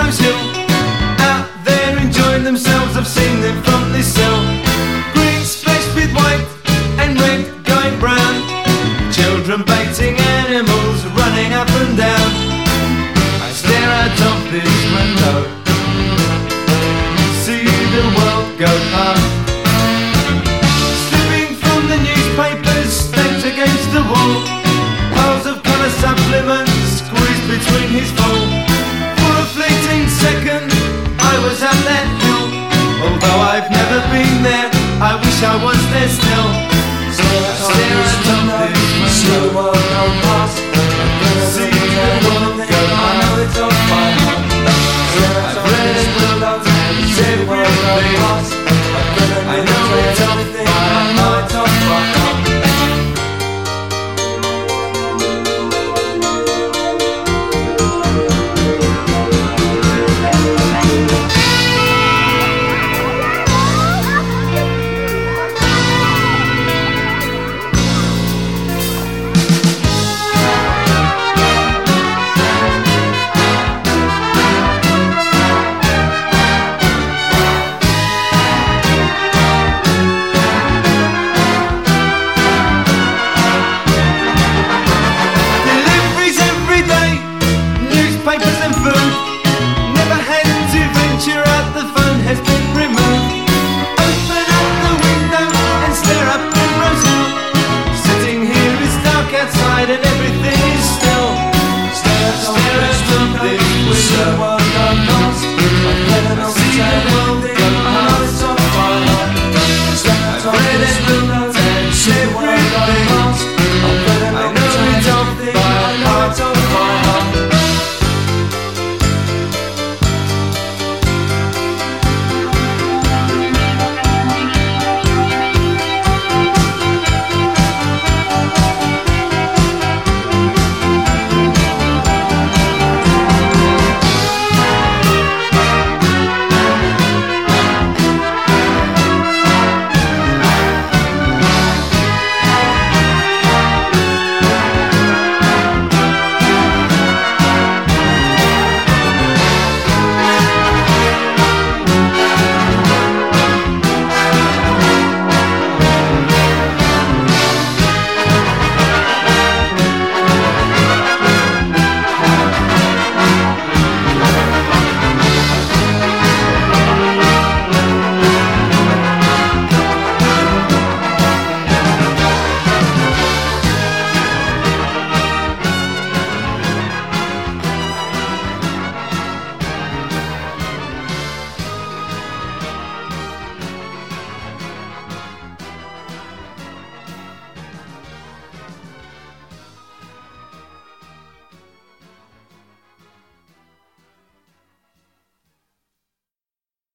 Rose Hill, out there enjoying themselves. I've seen them from this cell. Green splashed with white and red going brown. Children baiting animals, running up and down. I stare out of this window, see the world go past. Slipping from the newspapers, stacked against the wall. Piles of colour supplements squeezed between his fall. For a fleeting second, I was at that hill. Although I've never been there, I wish I was there still. So I stare at this window.